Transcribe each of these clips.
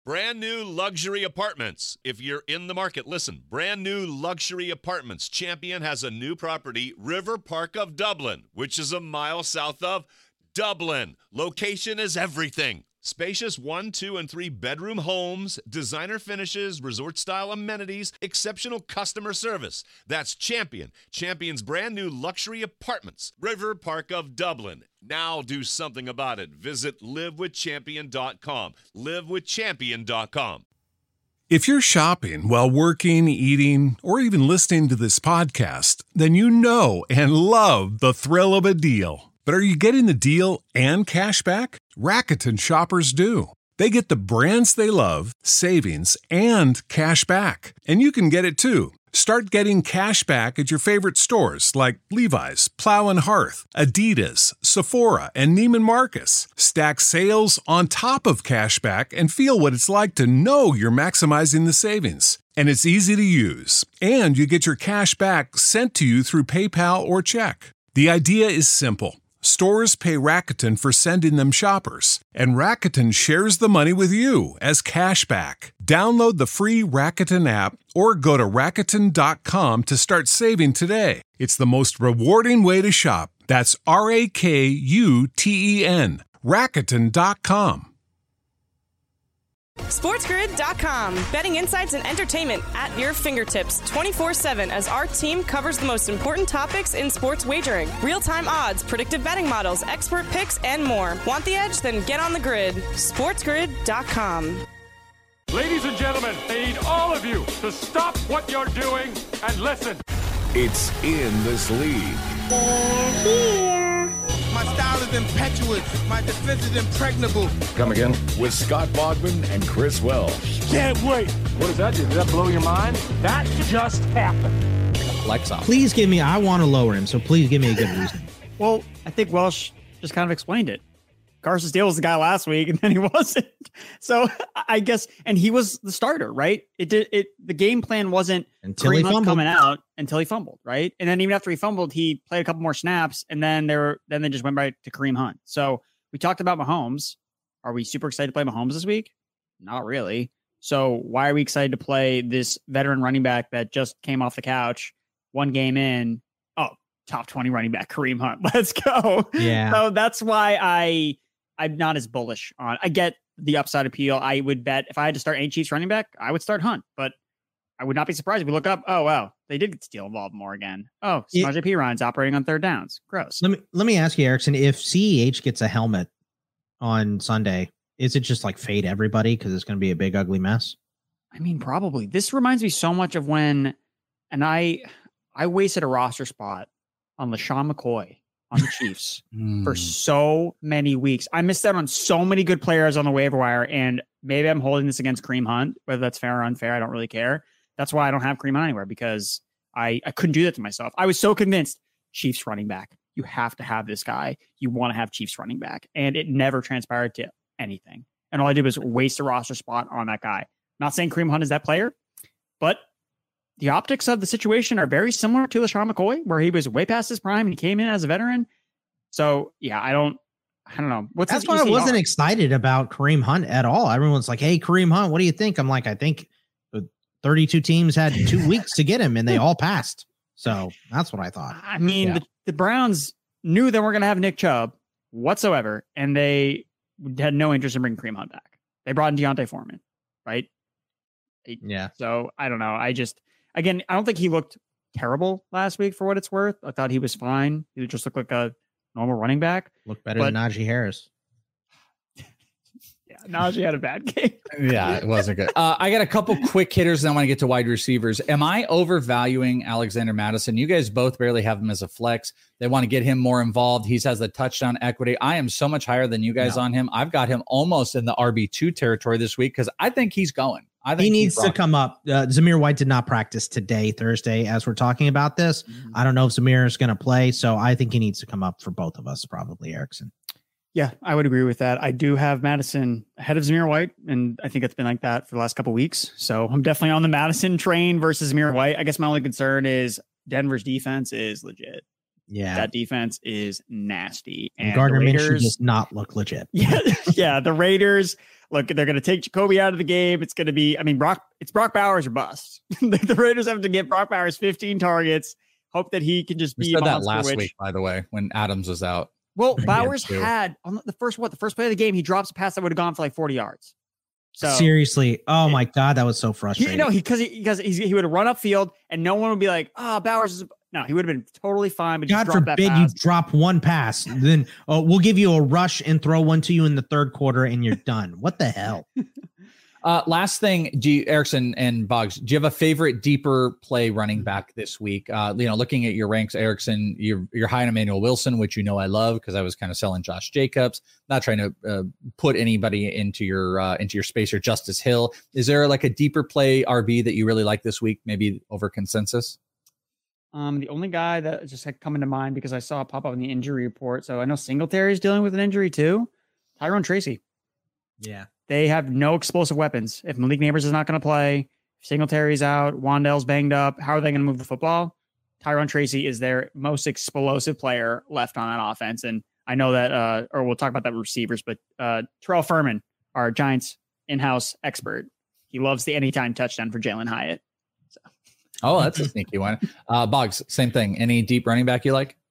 Brand new luxury apartments. If you're in the market, listen. Brand new luxury apartments. Champion has a new property, River Park of Dublin, which is a mile south of Dublin. Location is everything. Spacious 1, 2, and 3 bedroom homes, designer finishes, resort-style amenities, exceptional customer service. That's Champion. Champion's brand new luxury apartments. River Park of Dublin. Now do something about it. Visit livewithchampion.com. Livewithchampion.com. If you're shopping while working, eating, or even listening to this podcast, then you know and love the thrill of a deal. But are you getting the deal and cash back? Rakuten shoppers do. They get the brands they love, savings, and cash back. And you can get it too. Start getting cash back at your favorite stores like Levi's, Plow & Hearth, Adidas, Sephora, and Neiman Marcus. Stack sales on top of cash back and feel what it's like to know you're maximizing the savings. And it's easy to use. And you get your cash back sent to you through PayPal or check. The idea is simple. Stores pay Rakuten for sending them shoppers, and Rakuten shares the money with you as cash back. Download the free Rakuten app or go to Rakuten.com to start saving today. It's the most rewarding way to shop. That's RAKUTEN. Rakuten.com. SportsGrid.com. Betting insights and entertainment at your fingertips 24/7 as our team covers the most important topics in sports wagering. Real-time odds, predictive betting models, expert picks, and more. Want the edge? Then get on the grid. SportsGrid.com. Ladies and gentlemen, I need all of you to stop what you're doing and listen. It's In This League. They're here. My style is impetuous. My defense is impregnable. Come again? With Scott Bogman and Chris Welsh. Can't wait. What does that do? Did that blow your mind? That just happened. Flex off. Please give me, I want to lower him, so please give me a good reason. Well, I think Welsh just kind of explained it. Carson Steele was the guy last week, and then he wasn't. So I guess, and he was the starter, right? The game plan wasn't until he fumbled coming out until he fumbled, right? And then even after he fumbled, he played a couple more snaps, and then they just went right to Kareem Hunt. So we talked about Mahomes. Are we super excited to play Mahomes this week? Not really. So why are we excited to play this veteran running back that just came off the couch, one game in? Oh, top 20 running back Kareem Hunt. Let's go. Yeah. So that's why I'm not as bullish on. I get the upside appeal. I would bet if I had to start any Chiefs running back, I would start Hunt, but I would not be surprised if we look up. Oh, wow. They did get Steele involved more again. Oh, Samaje Perine's operating on third downs. Gross. Let me ask you, Erickson, if CEH gets a helmet on Sunday, is it just like fade everybody because it's going to be a big, ugly mess? I mean, probably. This reminds me so much of when, and I wasted a roster spot on LaShawn McCoy on the Chiefs for so many weeks. I missed out on so many good players on the waiver wire, and maybe I'm holding this against Kareem Hunt, whether that's fair or unfair. I don't really care. That's why I don't have Kareem Hunt anywhere, because I couldn't do that to myself. I was so convinced Chiefs running back. You have to have this guy. You want to have Chiefs running back. And it never transpired to anything. And all I did was waste a roster spot on that guy. Not saying Kareem Hunt is that player, but the optics of the situation are very similar to LaShawn McCoy, where he was way past his prime and he came in as a veteran. So yeah, I don't know. That's why I wasn't excited about Kareem Hunt at all. Everyone's like, "Hey, Kareem Hunt, what do you think?" I'm like, I think 32 teams had 2 weeks to get him and they all passed. So that's what I thought. I mean, the Browns knew they weren't going to have Nick Chubb whatsoever, and they had no interest in bringing Kareem Hunt back. They brought in Deontay Foreman, right? Yeah. So I don't know. I don't think he looked terrible last week for what it's worth. I thought he was fine. He just looked like a normal running back. Looked better than Najee Harris. Yeah, Najee had a bad game. Yeah, it wasn't good. I got a couple quick hitters, and I want to get to wide receivers. Am I overvaluing Alexander Mattison? You guys both barely have him as a flex. They want to get him more involved. He has the touchdown equity. I am so much higher than you guys on him. I've got him almost in the RB2 territory this week because I think he's going. I think he needs to come up. Zamir White did not practice today, Thursday, as we're talking about this. I don't know if Zamir is going to play, so I think he needs to come up for both of us, probably, Erickson. Yeah, I would agree with that. I do have Madison ahead of Zamir White, and I think it's been like that for the last couple of weeks. So I'm definitely on the Madison train versus Zamir White. I guess my only concern is Denver's defense is legit. Yeah. That defense is nasty. And Gardner Minshew does not look legit. Yeah. The Raiders, look, they're going to take Jacoby out of the game. It's going to be, it's Brock Bowers or bust. The Raiders have to get Brock Bowers 15 targets. Hope that he can just be. We said that last week, by the way, when Adams was out. Well, Bowers had on the first play of the game, he drops a pass that would have gone for like 40 yards. So seriously, oh my God, that was so frustrating. Because he would have run upfield and no one would be like, Bowers is. No, he would have been totally fine. But God forbid you drop one pass, then we'll give you a rush and throw one to you in the third quarter, and you're done. What the hell? Last thing, Erickson and Boggs, do you have a favorite deeper play running back this week? Looking at your ranks, Erickson, you're high on Emmanuel Wilson, which I love because I was kind of selling Josh Jacobs. Not trying to put anybody into your space or Justice Hill. Is there like a deeper play RB that you really like this week, maybe over consensus? The only guy that just had come into mind because I saw it pop up in the injury report. So I know Singletary is dealing with an injury too. Tyrone Tracy. Yeah. They have no explosive weapons. If Malik Neighbors is not going to play, if Singletary's out, Wandell's banged up, how are they going to move the football? Tyrone Tracy is their most explosive player left on that offense. And I know that, or we'll talk about that with receivers, but Terrell Furman, our Giants in-house expert, he loves the anytime touchdown for Jalen Hyatt. Oh, that's a sneaky one. Boggs, same thing. Any deep running back you like?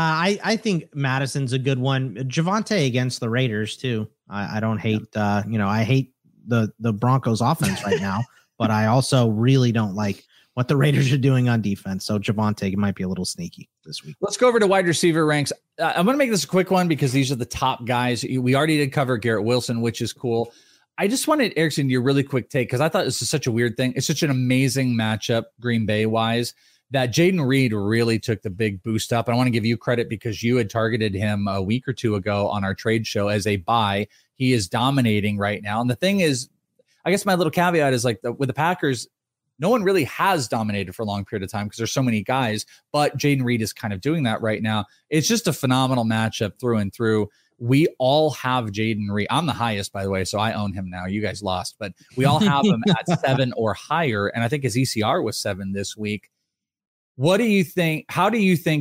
I think Madison's a good one. Javonte against the Raiders too. I don't hate, I hate the Broncos offense right now, but I also really don't like what the Raiders are doing on defense. So Javonte might be a little sneaky this week. Let's go over to wide receiver ranks. I'm going to make this a quick one because these are the top guys. We already did cover Garrett Wilson, which is cool. I just wanted, Erickson, your really quick take, because I thought this is such a weird thing. It's such an amazing matchup, Green Bay-wise, that Jayden Reed really took the big boost up. And I want to give you credit because you had targeted him a week or two ago on our trade show as a buy. He is dominating right now. And the thing is, I guess my little caveat is like with the Packers, no one really has dominated for a long period of time because there's so many guys, but Jayden Reed is kind of doing that right now. It's just a phenomenal matchup through and through. We all have Jayden Reed. I'm the highest, by the way, so I own him now. You guys lost, but we all have him at 7 or higher. And I think his ECR was 7 this week. What do you think? How do you think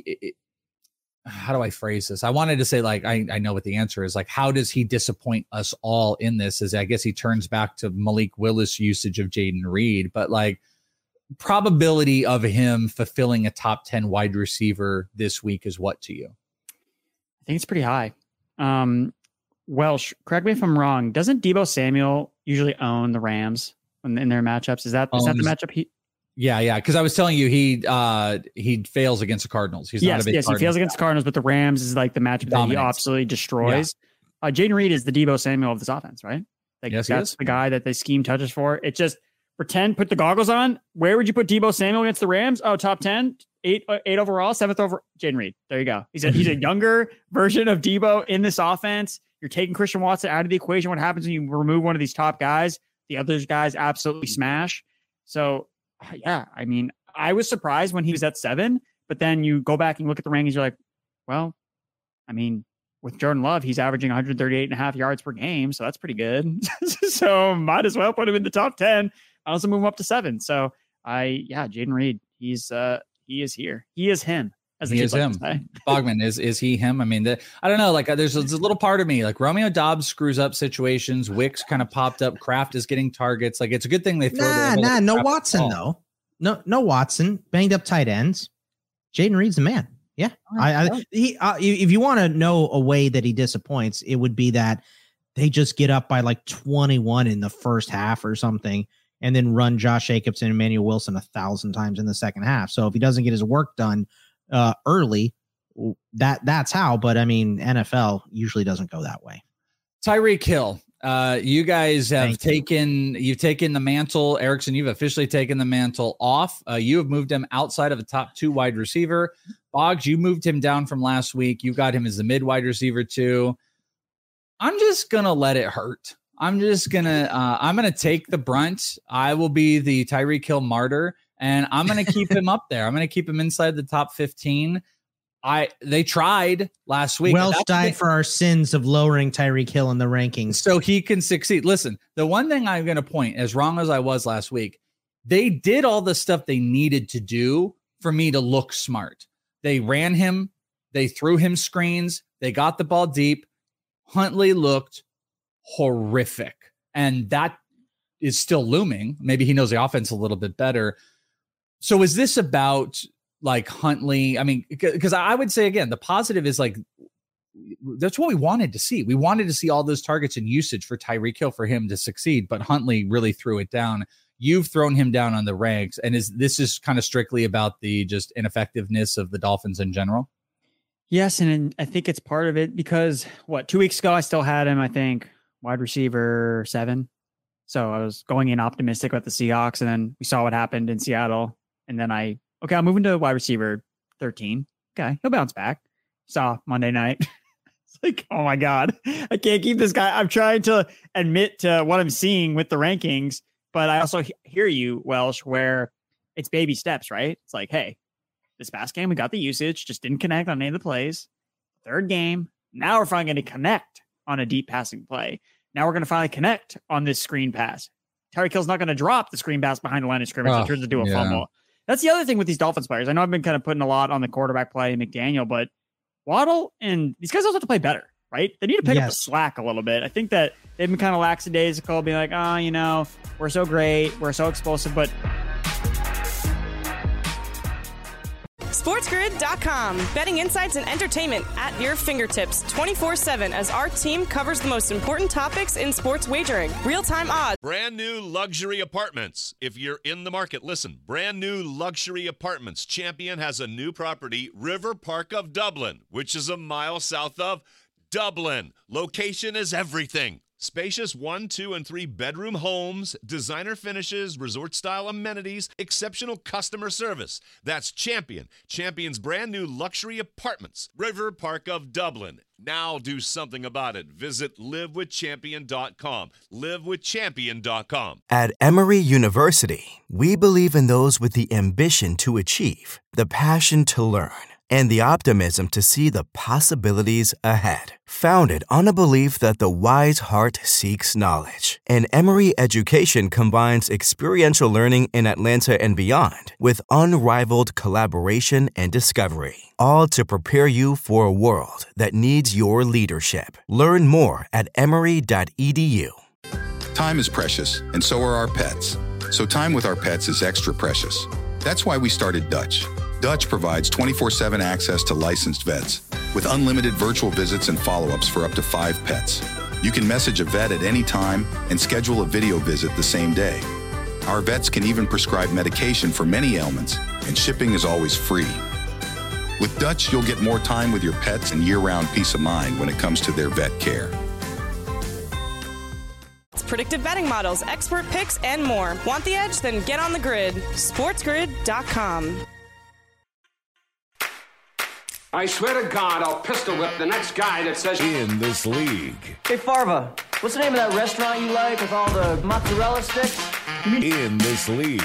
how do I phrase this? I wanted to say, like, I know what the answer is. Like, how does he disappoint us all in this? Is I guess he turns back to Malik Willis usage of Jayden Reed, but like probability of him fulfilling a top 10 wide receiver this week is what to you? I think it's pretty high. Welsh, correct me if I'm wrong. Doesn't Deebo Samuel usually own the Rams in their matchups? Is that the matchup? Yeah. Because I was telling you, he fails against the Cardinals. He's not a big he fails against the Cardinals, but the Rams is like the matchup that he absolutely destroys. Yeah. Jayden Reed is the Deebo Samuel of this offense, right? Like that's the guy that they scheme touches for. It just put the goggles on. Where would you put Deebo Samuel against the Rams? Oh, top 10, 8 overall, 7th over. Jayden Reed. There you go. He's a younger version of Deebo in this offense. You're taking Christian Watson out of the equation. What happens when you remove one of these top guys? The other guys absolutely smash. So, yeah, I mean, I was surprised when he was at 7, but then you go back and look at the rankings. You're like, well, I mean, with Jordan Love, he's averaging 138.5 yards per game. So that's pretty good. So might as well put him in the top 10. I also move him up to 7. So Jayden Reed, he is here. He is him. He is him. Bogman, is he him? I mean, I don't know. Like, there's a little part of me, like Romeo Dobbs screws up situations. Wicks kind of popped up. Kraft is getting targets. Like, it's a good thing they throw. No Watson though. No Watson. Banged up tight ends. Jayden Reed's the man. Yeah, if you want to know a way that he disappoints, it would be that they just get up by like 21 in the first half or something, and then run Josh Jacobs and Emmanuel Wilson 1,000 times in the second half. So if he doesn't get his work done early, that's how. But I mean, NFL usually doesn't go that way. Tyreek Hill, you guys have you've taken the mantle. Erickson, you've officially taken the mantle off. You have moved him outside of a top 2 wide receiver. Boggs, you moved him down from last week. You got him as the mid wide receiver too. I'm just gonna let it hurt. I'm gonna take the brunt. I will be the Tyreek Hill martyr, and I'm gonna keep him up there. I'm gonna keep him inside the top 15. They tried last week. Welsh died for our sins of lowering Tyreek Hill in the rankings, so he can succeed. Listen, the one thing I'm gonna point, as wrong as I was last week, they did all the stuff they needed to do for me to look smart. They ran him. They threw him screens. They got the ball deep. Huntley looked horrific. And that is still looming. Maybe he knows the offense a little bit better. So is this about like Huntley? I mean, because I would say, again, the positive is like, that's what we wanted to see. We wanted to see all those targets and usage for Tyreek Hill for him to succeed, but Huntley really threw it down. You've thrown him down on the ranks. And this is kind of strictly about the just ineffectiveness of the Dolphins in general? Yes, and I think it's part of it because 2 weeks ago I still had him, I think, wide receiver 7. So I was going in optimistic about the Seahawks, and then we saw what happened in Seattle. And then I'm moving to wide receiver 13. Okay, he'll bounce back. Saw Monday night. It's like, oh my God, I can't keep this guy. I'm trying to admit to what I'm seeing with the rankings, but I also hear you, Welsh, where it's baby steps, right? It's like, hey, this past game, we got the usage, just didn't connect on any of the plays. Third game, now we're finally going to connect on a deep passing play. Now we're going to finally connect on this screen pass. Tyreek Hill's not going to drop the screen pass behind the line of scrimmage. It turns into a fumble. That's the other thing with these Dolphins players. I know I've been kind of putting a lot on the quarterback play, McDaniel, but Waddle and these guys also have to play better, right? They need to pick up the slack a little bit. I think that they've been kind of lackadaisical, being like, we're so great, we're so explosive, but SportsGrid.com. Betting insights and entertainment at your fingertips 24/7 as our team covers the most important topics in sports wagering. Real-time odds. Brand new luxury apartments. If you're in the market, listen. Brand new luxury apartments. Champion has a new property, River Park of Dublin, which is a mile south of Dublin. Location is everything. Spacious 1, 2, and 3 bedroom homes, designer finishes, resort-style amenities, exceptional customer service. That's Champion. Champion's brand new luxury apartments. River Park of Dublin. Now do something about it. Visit livewithchampion.com. Livewithchampion.com. At Emory University, we believe in those with the ambition to achieve, the passion to learn, and the optimism to see the possibilities ahead. Founded on a belief that the wise heart seeks knowledge, and Emory education combines experiential learning in Atlanta and beyond with unrivaled collaboration and discovery, all to prepare you for a world that needs your leadership. Learn more at emory.edu. Time is precious, and so are our pets. So time with our pets is extra precious. That's why we started Dutch. Dutch provides 24/7 access to licensed vets with unlimited virtual visits and follow-ups for up to 5 pets. You can message a vet at any time and schedule a video visit the same day. Our vets can even prescribe medication for many ailments, and shipping is always free. With Dutch, you'll get more time with your pets and year-round peace of mind when it comes to their vet care. Predictive betting models, expert picks, and more. Want the edge? Then get on the grid. SportsGrid.com. I swear to God, I'll pistol whip the next guy that says... In this league. Hey, Farva, what's the name of that restaurant you like with all the mozzarella sticks? In this league.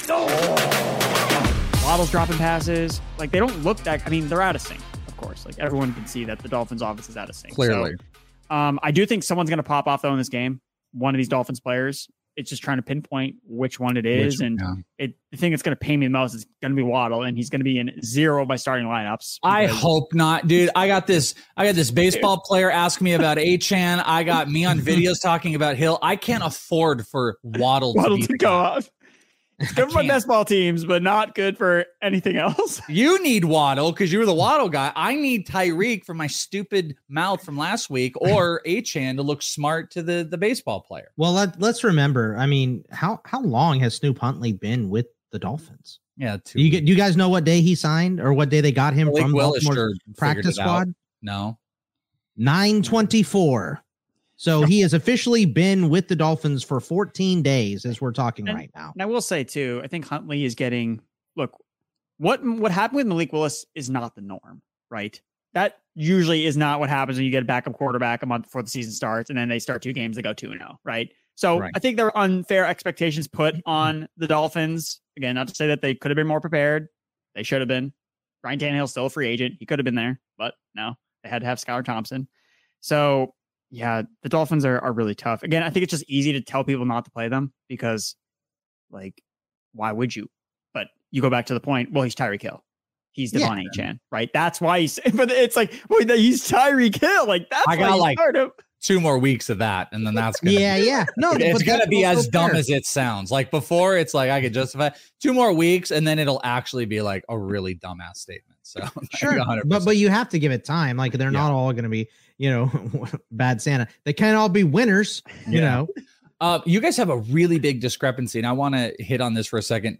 Waddle's dropping passes. Like, they don't look that... I mean, they're out of sync, of course. Like, everyone can see that the Dolphins' offense is out of sync. Clearly. So, I do think someone's going to pop off, though, in this game. One of these Dolphins players. It's just trying to pinpoint which one it is. The thing that's going to pay me the most is going to be Waddle, and he's going to be in 0 by starting lineups. I hope not, dude. I got this baseball player asking me about Achane. I got me on videos talking about Hill. I can't afford for Waddle to go off. It's good for my best ball teams, but not good for anything else. You need Waddle because you were the Waddle guy. I need Tyreek for my stupid mouth from last week, or Achane to look smart to the baseball player. Well, let's remember. I mean, how long has Snoop Huntley been with the Dolphins? Yeah, do you guys know what day he signed or what day they got him from Baltimore practice squad? No, 9/24. So he has officially been with the Dolphins for 14 days as we're talking right now. And I will say, too, I think Huntley is getting... Look, what happened with Malik Willis is not the norm, right? That usually is not what happens when you get a backup quarterback a month before the season starts, and then they start 2 games, they go 2-0, right? So I think there are unfair expectations put on the Dolphins. Again, not to say that they could have been more prepared. They should have been. Ryan Tannehill's still a free agent. He could have been there, but no, they had to have Skylar Thompson. So... yeah, the Dolphins are really tough. Again, I think it's just easy to tell people not to play them because, like, why would you? But you go back to the point, well, he's Tyreek Hill. he's Devon Achane, right? That's why but it's like, well, he's Tyreek Hill. Like, that's I got why like 2 more weeks of that, and then that's gonna No, it's gonna be as dumb fair. as it sounds. Like before, it's like I could justify 2 more weeks, and then it'll actually be like a really dumbass statement. So sure, 100%. but you have to give it time. Like they're not all going to be, bad Santa. They can't all be winners. You know. You guys have a really big discrepancy, and I want to hit on this for a second.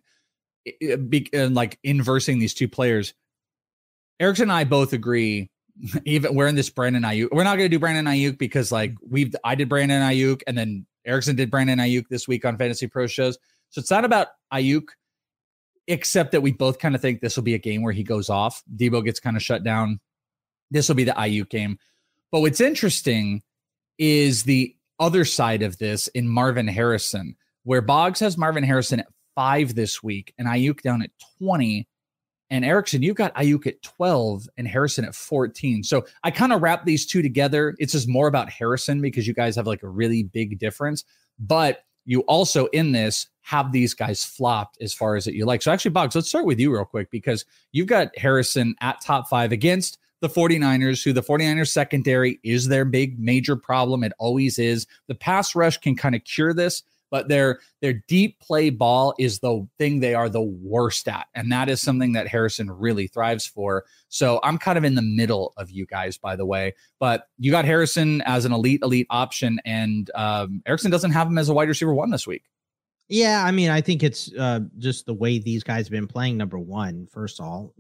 Like inversing these 2 players, Erickson and I both agree. Even we're in this Brandon Ayuk. We're not going to do Brandon Ayuk because like I did Brandon Ayuk, and then Erickson did Brandon Ayuk this week on Fantasy Pro shows. So it's not about Ayuk, except that we both kind of think this will be a game where he goes off. Debo gets kind of shut down. This will be the Ayuk game. But what's interesting is the other side of this in Marvin Harrison, where Boggs has Marvin Harrison at 5 this week and Ayuk down at 20. And Erickson, you've got Ayuk at 12 and Harrison at 14. So I kind of wrap these 2 together. It's just more about Harrison because you guys have like a really big difference. But you also in this have these guys flopped as far as that you like. So actually, Boggs, let's start with you real quick because you've got Harrison at top 5 against the 49ers, who the 49ers secondary is their big major problem. It always is. The pass rush can kind of cure this, but their deep play ball is the thing they are the worst at. And that is something that Harrison really thrives for. So I'm kind of in the middle of you guys, by the way, but you got Harrison as an elite option, and Erickson doesn't have him as a wide receiver 1 this week. Yeah, I mean, I think it's just the way these guys have been playing. Number one, first of all,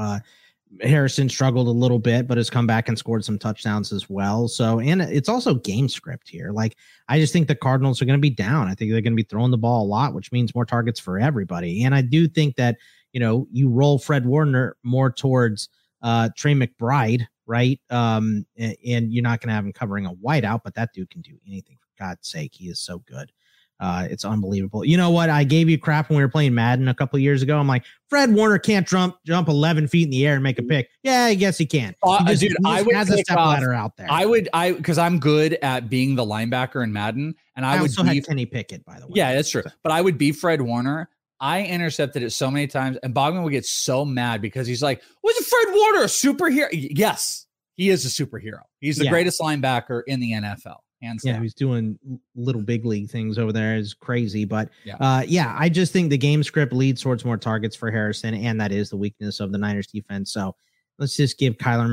Harrison struggled a little bit, but has come back and scored some touchdowns as well. So, and it's also game script here. Like, I just think the Cardinals are going to be down. I think they're going to be throwing the ball a lot, which means more targets for everybody. And I do think that, you roll Fred Warner more towards Trey McBride, right? And you're not going to have him covering a wideout, but that dude can do anything. For God's sake, he is so good. It's unbelievable. You know what? I gave you crap when we were playing Madden a couple of years ago. I'm like, Fred Warner can't jump 11 feet in the air and make a pick. Yeah, I guess he can. Dude, I would has a step ladder out there. Because I'm good at being the linebacker in Madden, and I would also had Kenny Pickett, by the way. Yeah, that's true. But I would be Fred Warner. I intercepted it so many times, and Bogman would get so mad because he's like, "Was Fred Warner a superhero?" Yes, he is a superhero. He's the greatest linebacker in the NFL. Yeah, he's doing little big league things over there. Is crazy, but I just think the game script leads towards more targets for Harrison, and that is the weakness of the Niners defense. So let's just give Kyler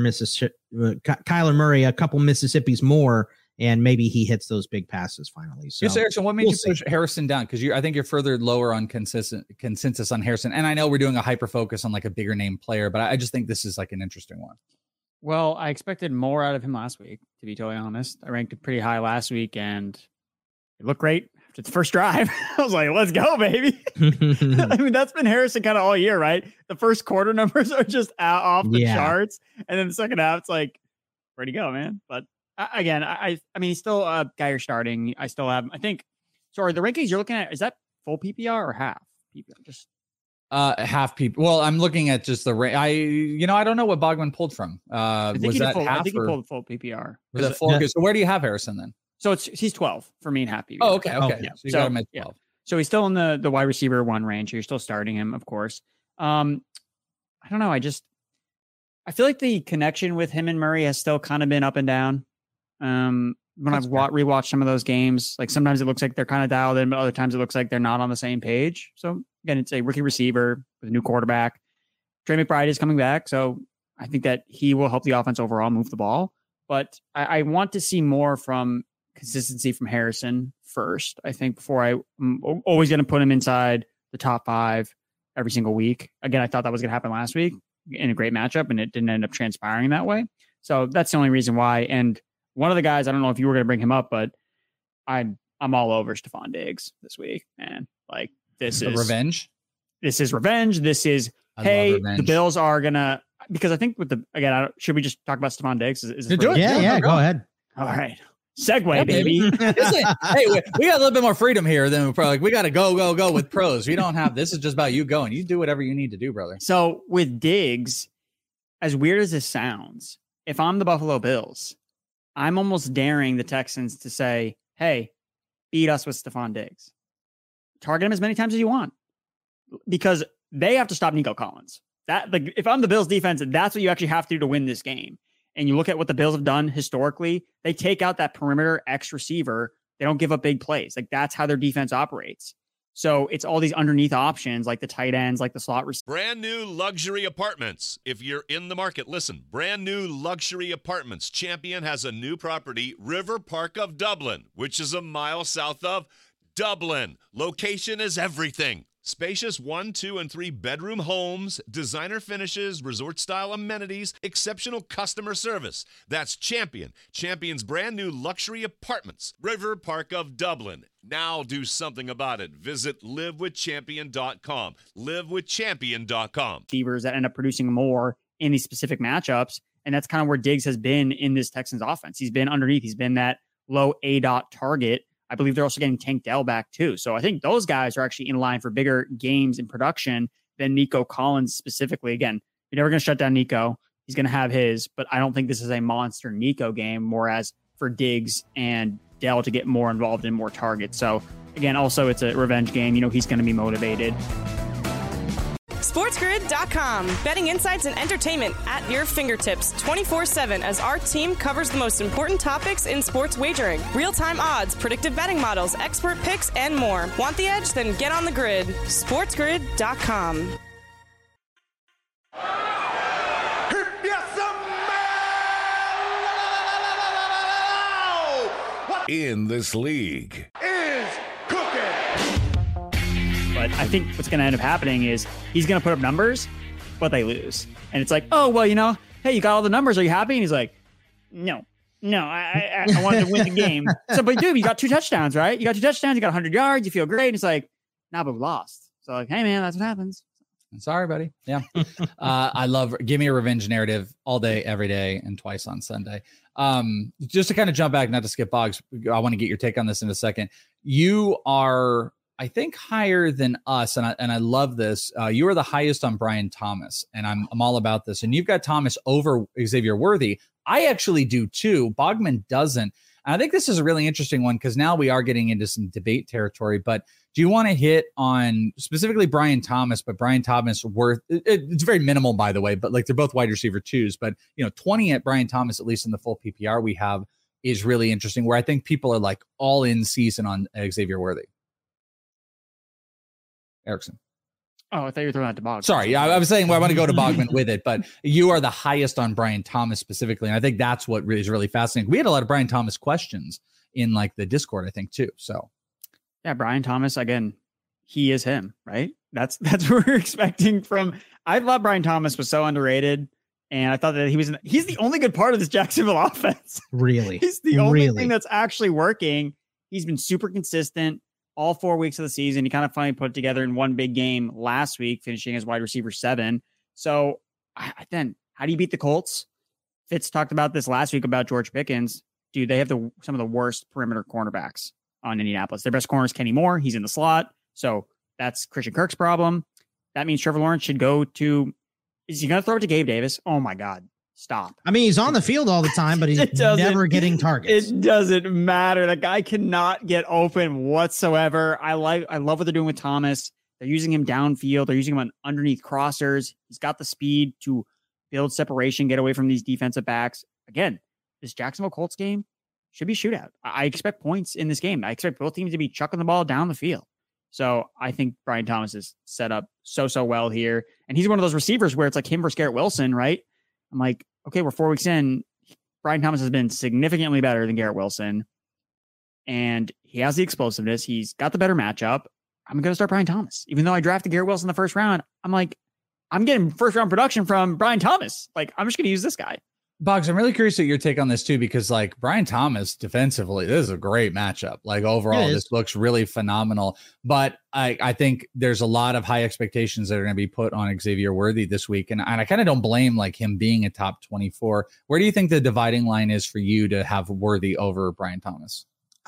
Murray a couple Mississippis more, and maybe he hits those big passes finally. So, yes, Erickson, what made you push Harrison down? Because I think you're further lower on consensus on Harrison, and I know we're doing a hyper focus on like a bigger name player, but I just think this is like an interesting one. Well, I expected more out of him last week, to be totally honest. I ranked it pretty high last week, and it looked great after the first drive. I was like, let's go, baby. I mean, that's been Harrison kind of all year, right? The first quarter numbers are just off the charts, and then the second half, it's like, where'd he go, man? But again, I mean, he's still a guy you're starting. I still have, I think, sorry, the rankings you're looking at, is that full PPR or half PPR? Just half people. Well, I'm looking at just the I don't know what Bogman pulled from. Was that half? I think he pulled full PPR. Was that full? Okay, so where do you have Harrison then? So he's 12 for me and half PPR. Oh, okay. Yeah. So you got him at 12. Yeah. So he's still in the wide receiver 1 range. You're still starting him, of course. I don't know. I feel like the connection with him and Murray has still kind of been up and down. When I've rewatched some of those games, like sometimes it looks like they're kind of dialed in, but other times it looks like they're not on the same page. So again, it's a rookie receiver with a new quarterback. Trey McBride is coming back, so I think that he will help the offense overall move the ball. But I want to see more from consistency from Harrison first. I think before I'm always going to put him inside the top 5 every single week. Again, I thought that was going to happen last week in a great matchup, and it didn't end up transpiring that way. So that's the only reason why. And one of the guys, I don't know if you were going to bring him up, but I'm all over Stephon Diggs this week, man. Like, this is revenge. This is revenge. This is, hey, the Bills are going to, because I think should we just talk about Stephon Diggs? Go ahead. All right. Segue, baby. Hey, we got a little bit more freedom here than we're probably, we got to go with pros. We don't have, this is just about you going. You do whatever you need to do, brother. So with Diggs, as weird as this sounds, if I'm the Buffalo Bills, I'm almost daring the Texans to say, hey, beat us with Stephon Diggs. Target him as many times as you want. Because they have to stop Nico Collins. That, like, if I'm the Bills defense, that's what you actually have to do to win this game. And you look at what the Bills have done historically, they take out that perimeter X receiver. They don't give up big plays. Like, that's how their defense operates. So it's all these underneath options, like the tight ends, like the slot receiver. Brand new luxury apartments. If you're in the market, listen. Brand new luxury apartments. Champion has a new property, River Park of Dublin, which is a mile south of Dublin. Location is everything. Spacious 1, 2, and 3 bedroom homes, designer finishes, resort-style amenities, exceptional customer service. That's Champion. Champion's brand new luxury apartments, River Park of Dublin. Now do something about it. Visit livewithchampion.com. Livewithchampion.com. Receivers that end up producing more in these specific matchups, and that's kind of where Diggs has been in this Texans offense. He's been underneath. He's been that low A-dot target. I believe they're also getting Tank Dell back too. So I think those guys are actually in line for bigger games in production than Nico Collins specifically. Again, you're never going to shut down Nico. He's going to have his, but I don't think this is a monster Nico game, more as for Diggs and Dell to get more involved in more targets. So again, also it's a revenge game. You know, he's going to be motivated. SportsGrid.com. Betting insights and entertainment at your fingertips 24/7 as our team covers the most important topics in sports wagering. Real-time odds, predictive betting models, expert picks, and more. Want the edge? Then get on the grid. SportsGrid.com. In this league. But I think what's going to end up happening is he's going to put up numbers, but they lose. And it's like, oh, well, you know, hey, you got all the numbers. Are you happy? And he's like, no, I wanted to win the game. So, but dude, you got 2 touchdowns, right? You got 2 touchdowns. You got 100 yards. You feel great. And it's like, nah, but we lost. So like, hey, man, that's what happens. Sorry, buddy. Yeah. I love, give me a revenge narrative all day, every day, and twice on Sunday. Just to kind of jump back, not to skip Boggs, I want to get your take on this in a second. You are, I think, higher than us, and I love this. You are the highest on Brian Thomas, and I'm all about this. And you've got Thomas over Xavier Worthy. I actually do too. Bogman doesn't. And I think this is a really interesting one because now we are getting into some debate territory. But do you want to hit on specifically Brian Thomas? But Brian Thomas worth it's very minimal, by the way. But like they're both wide receiver 2s. But 20 at Brian Thomas, at least in the full PPR we have, is really interesting. Where I think people are like all in season on Xavier Worthy. Erickson. Oh, I thought you were throwing out to Bogman. Sorry. Yeah, I was saying, well, I want to go to Bogman with it, but you are the highest on Brian Thomas specifically. And I think that's what is really fascinating. We had a lot of Brian Thomas questions in like the Discord, I think, too. So, yeah, Brian Thomas, again, he is him, right? That's what we're expecting from. I thought Brian Thomas was so underrated. And I thought that he's the only good part of this Jacksonville offense. Really? He's the only thing that's actually working. He's been super consistent all 4 weeks of the season. He kind of finally put it together in one big game last week, finishing as wide receiver 7. So then how do you beat the Colts? Fitz talked about this last week about George Pickens. Dude, they have some of the worst perimeter cornerbacks on Indianapolis. Their best corner is Kenny Moore. He's in the slot. So that's Christian Kirk's problem. That means Trevor Lawrence should go to, is he going to throw it to Gabe Davis? Oh my God. Stop. I mean, he's on the field all the time, but he's never getting targets. It doesn't matter. That guy cannot get open whatsoever. I love what they're doing with Thomas. They're using him downfield. They're using him on underneath crossers. He's got the speed to build separation, get away from these defensive backs. Again, this Jacksonville Colts game should be shootout. I expect points in this game. I expect both teams to be chucking the ball down the field. So I think Brian Thomas is set up so well here. And he's one of those receivers where it's like him versus Garrett Wilson, right? I'm like, okay, we're 4 weeks in. Brian Thomas has been significantly better than Garrett Wilson. And he has the explosiveness. He's got the better matchup. I'm going to start Brian Thomas. Even though I drafted Garrett Wilson in the first round, I'm like, I'm getting first round production from Brian Thomas. Like, I'm just going to use this guy. Boggs, I'm really curious at your take on this too, because like Brian Thomas defensively, this is a great matchup. Like overall, this looks really phenomenal. But I think there's a lot of high expectations that are going to be put on Xavier Worthy this week. And I kind of don't blame like him being a top 24. Where do you think the dividing line is for you to have Worthy over Brian Thomas?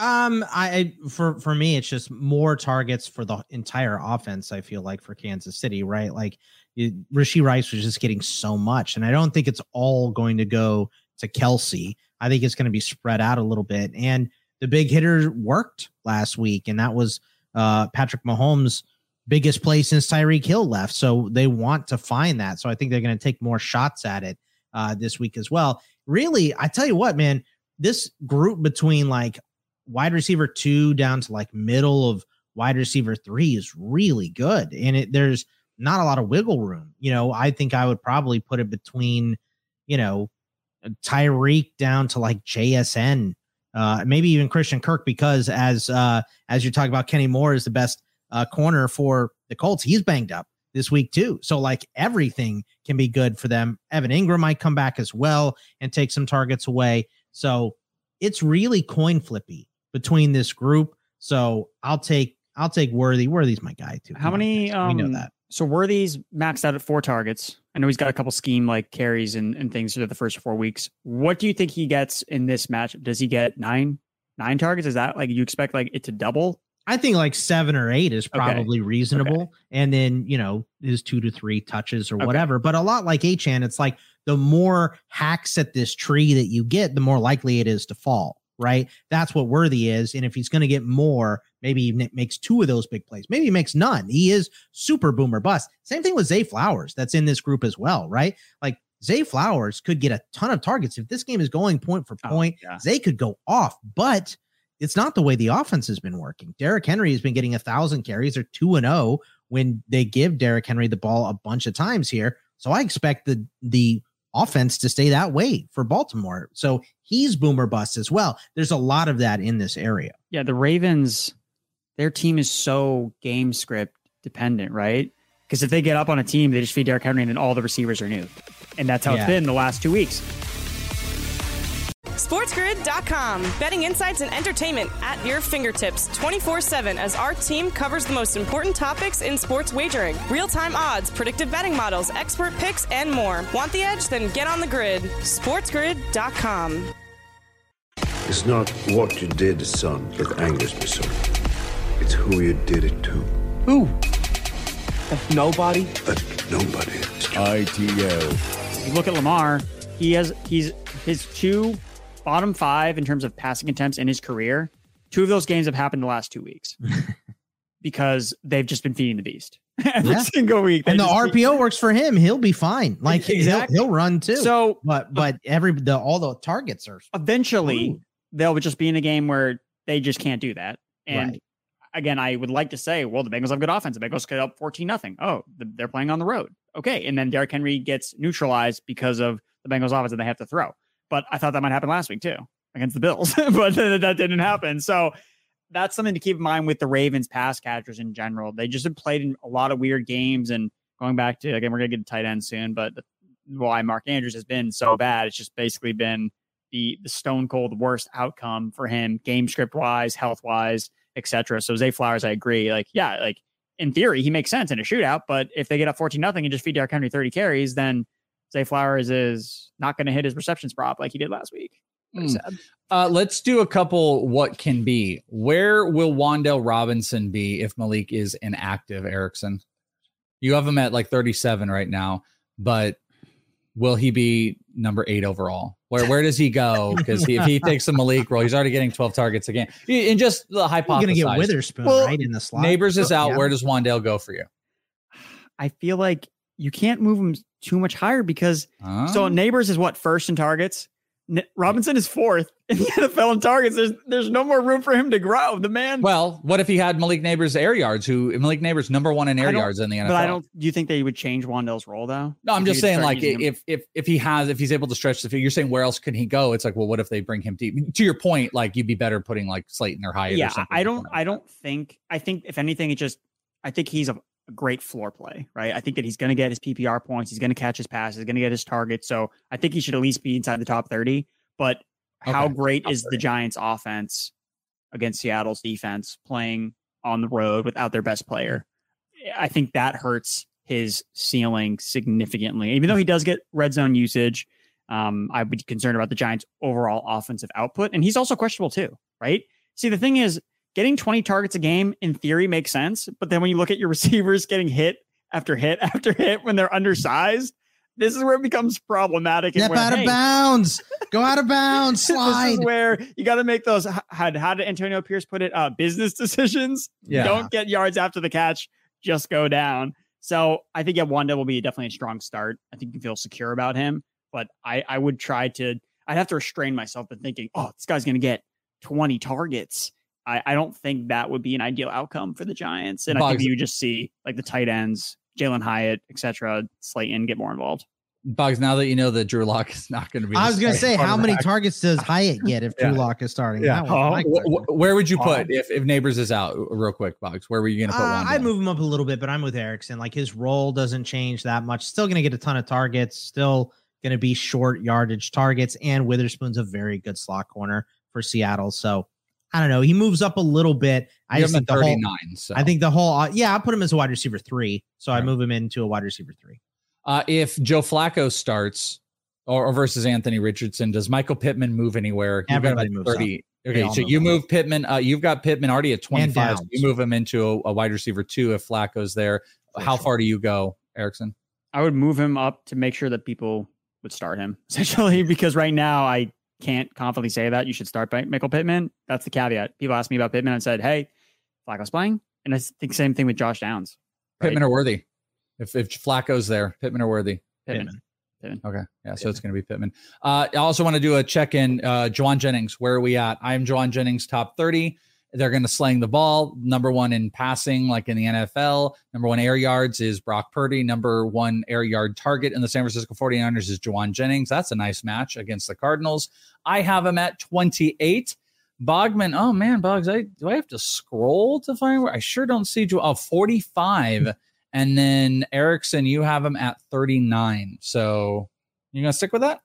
For me, it's just more targets for the entire offense. I feel like for Kansas City, right? Like Rashee Rice was just getting so much, and I don't think it's all going to go to Kelsey. I think it's going to be spread out a little bit. And the big hitter worked last week, and that was Patrick Mahomes biggest play since Tyreek Hill left. So they want to find that. So I think they're going to take more shots at it this week as well. Really, I tell you what, man, this group between like wide receiver 2 down to like middle of wide receiver 3 is really good. And there's not a lot of wiggle room. I think I would probably put it between, Tyreek down to like JSN, maybe even Christian Kirk, because as you're talking about, Kenny Moore is the best corner for the Colts. He's banged up this week too. So like everything can be good for them. Evan Ingram might come back as well and take some targets away. So it's really coin flippy between this group. So I'll take Worthy. Worthy's my guy too. How many? We know that. So Worthy's maxed out at 4 targets. I know he's got a couple scheme like carries and things through the first 4 weeks. What do you think he gets in this matchup? Does he get nine targets? Is that like you expect like it to double? I think like 7 or 8 is probably reasonable. Okay. And then, his 2 to 3 touches or whatever. But a lot like Achane, it's like the more hacks at this tree that you get, the more likely it is to fall, right? That's what Worthy is. And if he's going to get more, maybe he makes 2 of those big plays. Maybe he makes none. He is super boomer bust. Same thing with Zay Flowers. That's in this group as well, right? Like Zay Flowers could get a ton of targets. If this game is going point for point, Zay could go off, but it's not the way the offense has been working. Derrick Henry has been getting 1,000 carries. They're 2-0 when they give Derrick Henry the ball a bunch of times here. So I expect the offense to stay that way for Baltimore. So he's boomer bust as well. There's a lot of that in this area. Yeah, the Ravens, their team is so game script dependent, right? Because if they get up on a team, they just feed Derrick Henry and then all the receivers are new. And that's how it's been the last 2 weeks. SportsGrid.com. Betting insights and entertainment at your fingertips 24/7 as our team covers the most important topics in sports wagering. Real-time odds, predictive betting models, expert picks, and more. Want the edge? Then get on the grid. SportsGrid.com. It's not what you did, son, that angers me, son. It's who you did it to. Who? Nobody? Nobody. ITL. You look at Lamar, he's his 2 bottom 5 in terms of passing attempts in his career. 2 of those games have happened the last 2 weeks because they've just been feeding the beast every single week. And the RPO works for him. He'll be fine. Like he'll run too. So, but all the targets are eventually they'll just be in a game where they just can't do that. And again, I would like to say, well, the Bengals have good offense. The Bengals get up 14-0. Oh, they're playing on the road. Okay. And then Derrick Henry gets neutralized because of the Bengals offense and they have to throw. But I thought that might happen last week too against the Bills, but that didn't happen. So that's something to keep in mind with the Ravens pass catchers in general. They just have played in a lot of weird games, and going back to, again, we're going to get to tight end soon, but why Mark Andrews has been so bad, it's just basically been the stone cold worst outcome for him, game script wise, health wise, etc. So Zay Flowers, I agree. Like in theory, he makes sense in a shootout, but if they get up 14-0 and just feed Derrick Henry 30 carries, then Zay Flowers is not going to hit his receptions prop like he did last week. Let's do a couple what can be. Where will Wan'Dale Robinson be if Malik is inactive, Erickson? You have him at like 37 right now, but will he be number 8 overall? Where does he go? Because if he takes the Malik role, he's already getting 12 targets again. And just the hypothesis. You're going to get Witherspoon right in the slot. Neighbors is out. Yeah. Where does Wan'Dale go for you? I feel like you can't move him too much higher because so Neighbors is what, first in targets? Robinson is 4th in the NFL in targets. There's no more room for him to grow. The man. Well, what if he had Malik Neighbors air yards? Malik Neighbors number 1 in air yards in the NFL. But do you think they would change Wan'Dale's role though? No, I'm just saying like if he's able to stretch the field, you're saying where else can he go? It's like, well, what if they bring him deep? To your point, like you'd be better putting like Slayton or Hyatt. Yeah, or something I think if anything, I think he's a great floor play, right? I think that he's going to get his PPR points. He's going to catch his passes. He's going to get his targets. So I think he should at least be inside the top 30. But how great is the Giants offense against Seattle's defense playing on the road without their best player? I think that hurts his ceiling significantly. Even though he does get red zone usage, I'd be concerned about the Giants' overall offensive output. And he's also questionable too, right? See, the thing is, getting 20 targets a game in theory makes sense. But then when you look at your receivers getting hit after hit after hit when they're undersized, this is where it becomes problematic. Step out of bounds. Go out of bounds. Slide. This is where you got to make those, how did Antonio Pierce put it, business decisions. Yeah. Don't get yards after the catch. just go down. So I think Wanda will be definitely a strong start. I think you feel secure about him, but I would I'd have to restrain myself to thinking, oh, this guy's going to get 20 targets. I don't think that would be an ideal outcome for the Giants. And I think you just see like the tight ends, Jalen Hyatt, etc., Slayton get more involved. Bugs, now that you know that Drew Lock is not going to be. I was going to say, how many targets does Hyatt get if Drew Lock is starting? Yeah. Where would you put if Neighbors is out? Real quick, Bugs. Where were you going to put one? I'd move him up a little bit, but I'm with Erickson. Like his role doesn't change that much. Still going to get a ton of targets. Still going to be short yardage targets. And Witherspoon's a very good slot corner for Seattle. So I don't know. He moves up a little bit. I just think 39. So. I think the whole. I'll put him as a wide receiver 3. So I move him into a wide receiver 3. If Joe Flacco starts or versus Anthony Richardson, does Michael Pittman move anywhere? Everybody moves 30. Up. Okay, so you move Pittman. You've got Pittman already at 25. So you move him into a wide receiver 2 if Flacco's there. How far do you go, Erickson? I would move him up to make sure that people would start him, essentially, because right now I can't confidently say that you should start Michael Pittman. That's the caveat. People ask me about Pittman and said, hey, Flacco's playing. And I think same thing with Josh Downs. Right? Pittman or Worthy? If Flacco's there, Pittman or Worthy? Pittman. Okay. Yeah. So it's going to be Pittman. I also want to do a check-in. Juwan Jennings, where are we at? I am Juwan Jennings, top 30. They're going to sling the ball. Number 1 in passing, like in the NFL. Number 1 air yards is Brock Purdy. Number 1 air yard target in the San Francisco 49ers is Juwan Jennings. That's a nice match against the Cardinals. I have him at 28. Bogman. Oh man, Boggs. Do I have to scroll to find where? I sure don't see 45. And then Erickson, you have him at 39. So you gonna stick with that?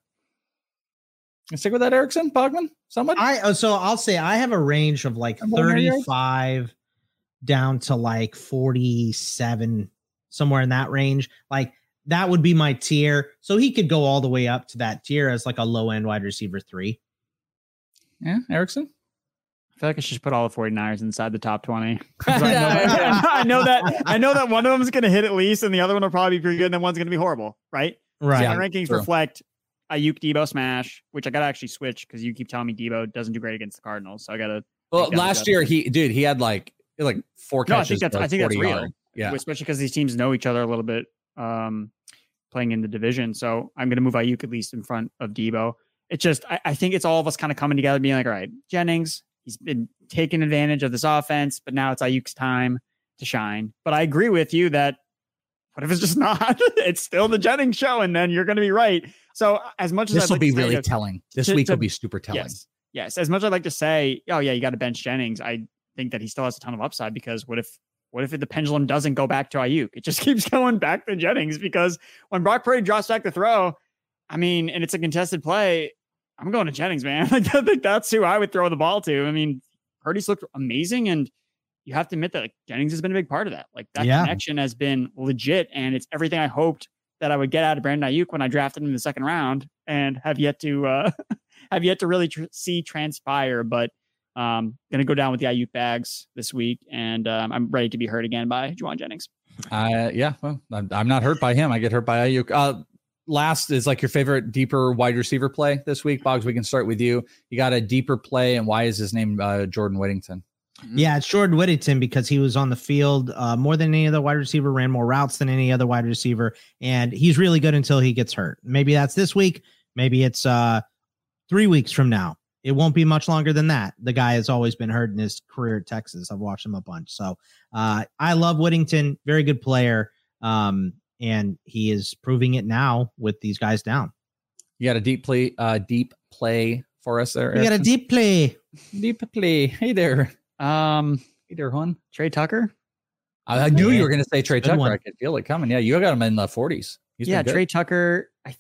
You stick with that, Erickson, Bogman? Someone? So I'll say I have a range of like 35 down to like 47, somewhere in that range. Like that would be my tier. So he could go all the way up to that tier as like a low end wide receiver 3. Yeah, Erickson. I feel like I should put all the 49ers inside the top 20. I know that one of them is going to hit at least, and the other one will probably be pretty good, and then one's going to be horrible, right? Right. So my rankings reflect Ayuk Debo smash, which I got to actually switch because you keep telling me Debo doesn't do great against the Cardinals, so I got to. Well, last year he had like 4 catches. I think that's real. Yards. Yeah, especially because these teams know each other a little bit, playing in the division. So I'm going to move Ayuk at least in front of Debo. It's just I think it's all of us kind of coming together, being like, all right, Jennings. He's been taking advantage of this offense, but now it's Ayuk's time to shine. But I agree with you that what if it's just not? It's still the Jennings show, and then you're going to be right. So as much as this will be really telling, this week will be super telling. Yes. As much as I'd like to say, oh yeah, you got to bench Jennings. I think that he still has a ton of upside because what if the pendulum doesn't go back to Ayuk? It just keeps going back to Jennings because when Brock Purdy drops back to throw, and it's a contested play. I'm going to Jennings, man. I think that's who I would throw the ball to. Purdy's looked amazing, and you have to admit that Jennings has been a big part of that. Like that connection has been legit, and it's everything I hoped that I would get out of Brandon Ayuk when I drafted him in the second round, and have yet to really see transpire. But going to go down with the Ayuk bags this week, and I'm ready to be hurt again by Juwan Jennings. Well, I'm not hurt by him. I get hurt by Ayuk. Last is like your favorite deeper wide receiver play this week. Boggs, we can start with you. You got a deeper play, and why is his name Jordan Whittington? Yeah, it's Jordan Whittington because he was on the field more than any other wide receiver, ran more routes than any other wide receiver, and he's really good until he gets hurt. Maybe that's this week. Maybe it's 3 weeks from now. It won't be much longer than that. The guy has always been hurt in his career at Texas. I've watched him a bunch. So I love Whittington. Very good player. And he is proving it now with these guys down. You got a deep play for us there. You got a deep play. Hey there. Hey there, hon. Trey Tucker. I knew you were going to say Trey Tucker. One. I could feel it coming. Yeah, you got him in the 40s. Trey Tucker. I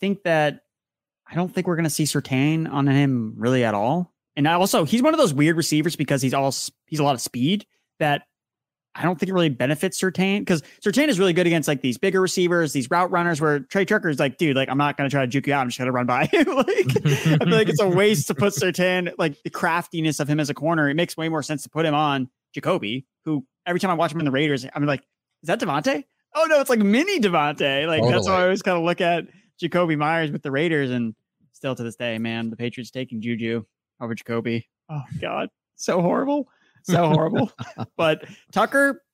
don't think we're going to see Surtain on him really at all. And also, he's one of those weird receivers because he's a lot of speed that I don't think it really benefits Surtain, because Surtain is really good against like these bigger receivers, these route runners, where Trey Tucker is like, dude, like I'm not going to try to juke you out. I'm just going to run by you. I feel like it's a waste to put Surtain, like the craftiness of him as a corner. It makes way more sense to put him on Jacoby, who every time I watch him in the Raiders, I'm like, is that Devontae? Oh no, it's like mini Devontae. Like That's why I always kind of look at Jacoby Myers with the Raiders, and still to this day, man, the Patriots taking Juju over Jacoby. Oh God, so horrible. So horrible. But Tucker,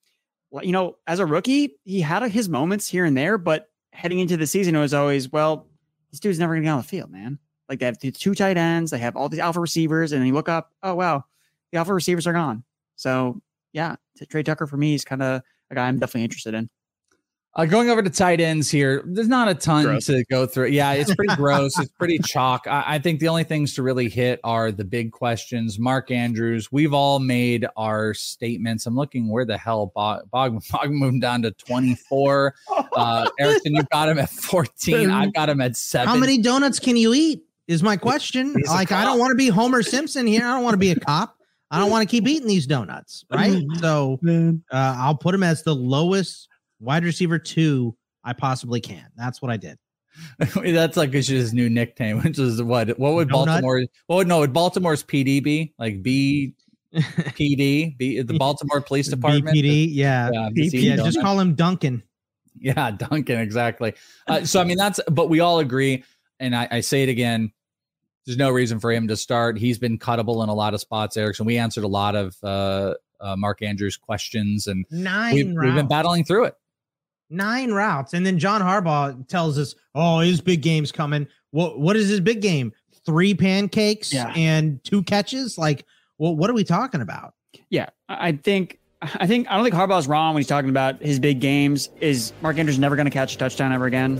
you know, as a rookie, he had his moments here and there, but heading into the season, it was always, well, this dude's never going to get on the field, man. Like, they have the 2 tight ends, they have all these alpha receivers, and then you look up, oh, wow, the alpha receivers are gone. So, yeah, Trey Tucker for me is kind of a guy I'm definitely interested in. Going over to tight ends here, there's not a ton Gross. to go through. Yeah, it's pretty gross. It's pretty chalk. I think the only things to really hit are the big questions. Mark Andrews, we've all made our statements. I'm looking where the hell Bog moved down to 24. Erickson, you've got him at 14. I've got him at 7. How many donuts can you eat is my question. Like, I don't want to be Homer Simpson here. I don't want to be a cop. I don't want to keep eating these donuts, right? So I'll put him as the lowest wide receiver 2 I possibly can. That's what I did. That's like his new nickname, which is what would Baltimore? Would Baltimore's PD be? Like BPD, the Baltimore Police Department? BPD, yeah. Just call him Duncan. Yeah, Duncan, exactly. So I mean, but we all agree, and I say it again. There's no reason for him to start. He's been cuttable in a lot of spots, Erickson. We answered a lot of Mark Andrews questions, and we've been battling through it. 9 routes. And then John Harbaugh tells us, oh, his big game's coming. What is his big game? 3 pancakes and 2 catches? Like, well, what are we talking about? Yeah, I don't think Harbaugh's wrong when he's talking about his big games. Is Mark Andrews never going to catch a touchdown ever again?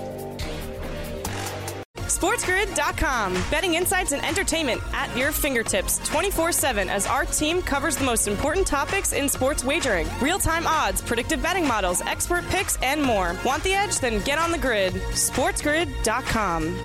SportsGrid.com. Betting insights and entertainment at your fingertips 24/7 as our team covers the most important topics in sports wagering. Real-time odds, predictive betting models, expert picks, and more. Want the edge? Then get on the grid. SportsGrid.com.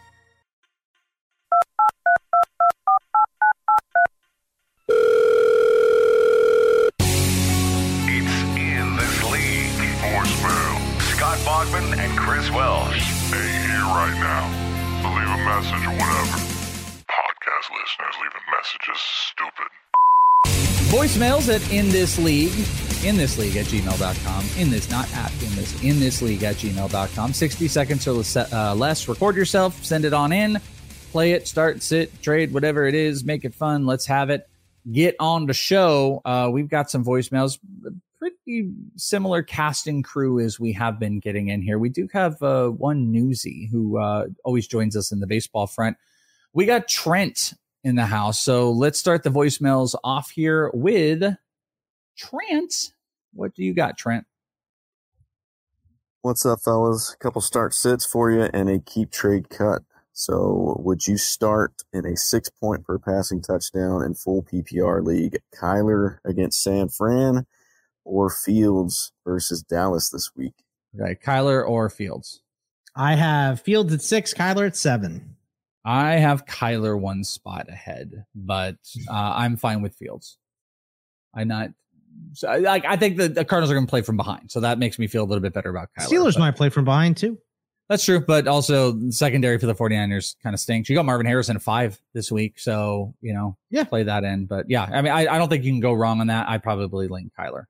It's In This League. Voicemail. Scott Bogman and Chris Welsh. Hey, here right now. Leave a message or whatever. Podcast listeners leaving messages stupid. Voicemails at In This League at gmail.com. In this league at gmail.com. 60 seconds or less. Record yourself, send it on in, play it, start, sit, trade, whatever it is, make it fun. Let's have it. Get on the show. We've got some voicemails. Pretty similar casting crew as we have been getting in here. We do have one newsie who always joins us in the baseball front. We got Trent in the house. So let's start the voicemails off here with Trent. What do you got, Trent? What's up, fellas? A couple start sits for you and a keep trade cut. So would you start in a 6 point per passing touchdown in full PPR league? Kyler against San Fran or Fields versus Dallas this week? Right, Kyler or Fields? I have Fields at 6, Kyler at 7. I have Kyler 1 spot ahead, but I'm fine with Fields. I think the Cardinals are going to play from behind, so that makes me feel a little bit better about Kyler. Steelers might play from behind too. That's true, but also secondary for the 49ers kind of stinks. You got Marvin Harrison at 5 this week, so play that in. But yeah, I mean, I don't think you can go wrong on that. I probably lean Kyler.